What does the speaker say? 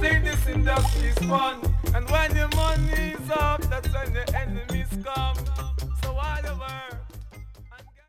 think this industry's fun. And when your money's up, that's when the enemies come.